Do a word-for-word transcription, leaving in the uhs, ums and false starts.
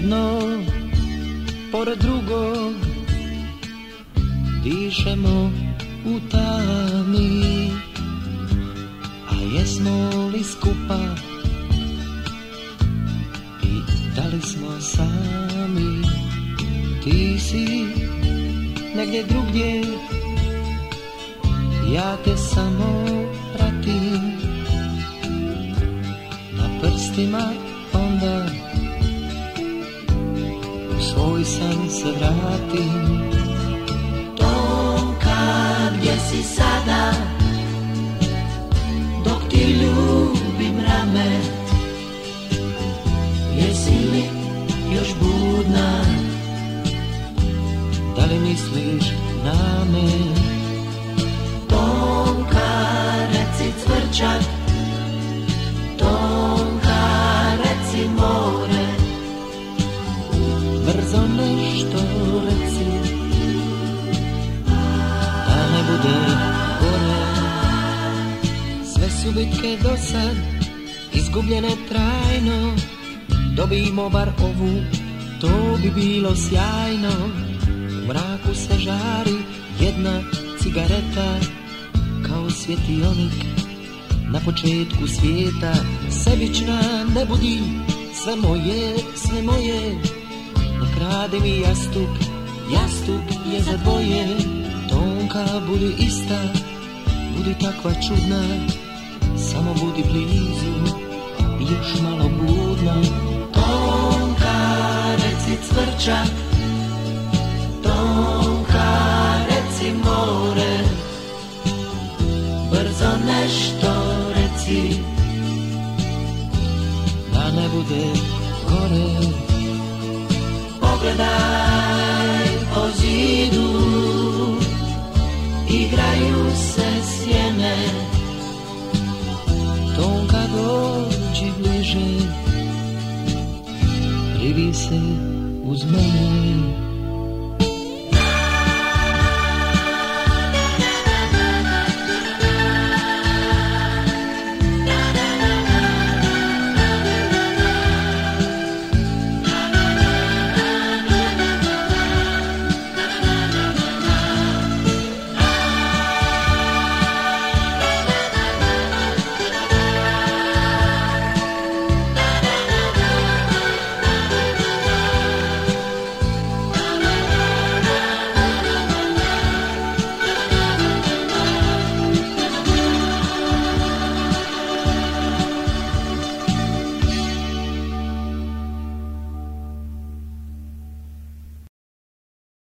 jedno pored drugog, dišemo u tami, a jesmo li skupa i da li smo sami? Ti si negdje drugdje, ja te samo pratim, na prstima onda u svoj san se vratim. Tonka, gdje si sada, dok ti ljubim rame, jesi li još budna? Da li misliš na me? Tonka, reci cvrčak, Tonka, reci more, brzo nešto reci, da ne bude gore. Sve su bitke do sad izgubljene trajno, dobijmo bar ovu, to bi bilo sjajno. U mraku se žari jedna cigareta, kao svjetionik na početku svijeta. Sebična ne budi, sve moje, sve moje, nek radi mi jastuk, jastuk je za dvoje. Tonka, budi ista, budi takva čudna, samo budi blizu i još malo budna. Tonka, reci cvrčak, Tonka, reci more, brzo nešto reci, da ne bude gore. Pogledaj po zidu, igraju se sjene. Tonka, dođi bliže, privi se uz mene.